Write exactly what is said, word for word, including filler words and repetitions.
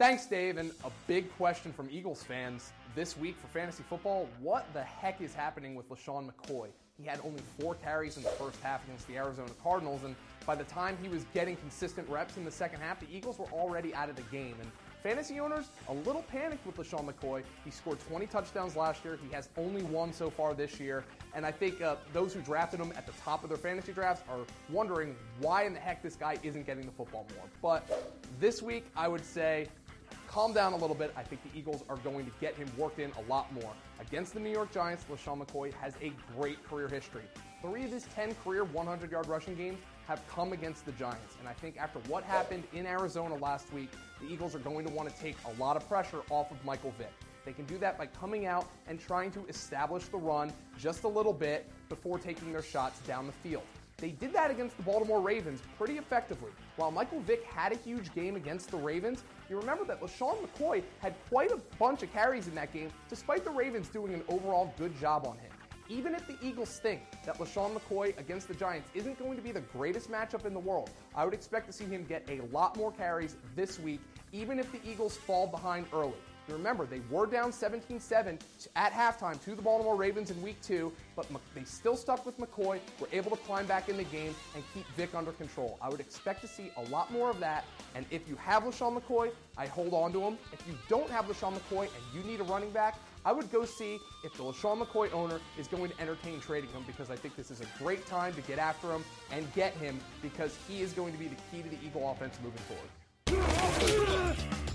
Thanks, Dave. And a big question from Eagles fans this week for fantasy football. What the heck is happening with LeSean McCoy? He had only four carries in the first half against the Arizona Cardinals, and by the time he was getting consistent reps in the second half, the Eagles were already out of the game. And fantasy owners, a little panicked with LeSean McCoy. He scored twenty touchdowns last year. He has only one so far this year. And I think uh, those who drafted him at the top of their fantasy drafts are wondering why in the heck this guy isn't getting the football more. But this week, I would say, calm down a little bit. I think the Eagles are going to get him worked in a lot more. Against the New York Giants, LeSean McCoy has a great career history. Three of his ten career hundred-yard rushing games have come against the Giants. And I think after what happened in Arizona last week, the Eagles are going to want to take a lot of pressure off of Michael Vick. They can do that by coming out and trying to establish the run just a little bit before taking their shots down the field. They did that against the Baltimore Ravens pretty effectively. While Michael Vick had a huge game against the Ravens, you remember that LeSean McCoy had quite a bunch of carries in that game, despite the Ravens doing an overall good job on him. Even if the Eagles think that LeSean McCoy against the Giants isn't going to be the greatest matchup in the world, I would expect to see him get a lot more carries this week, even if the Eagles fall behind early. You remember, they were down seventeen seven at halftime to the Baltimore Ravens in week two, but they still stuck with McCoy, were able to climb back in the game and keep Vick under control. I would expect to see a lot more of that, and if you have LeSean McCoy, I hold on to him. If you don't have LeSean McCoy and you need a running back, I would go see if the LeSean McCoy owner is going to entertain trading him, because I think this is a great time to get after him and get him, because he is going to be the key to the Eagle offense moving forward.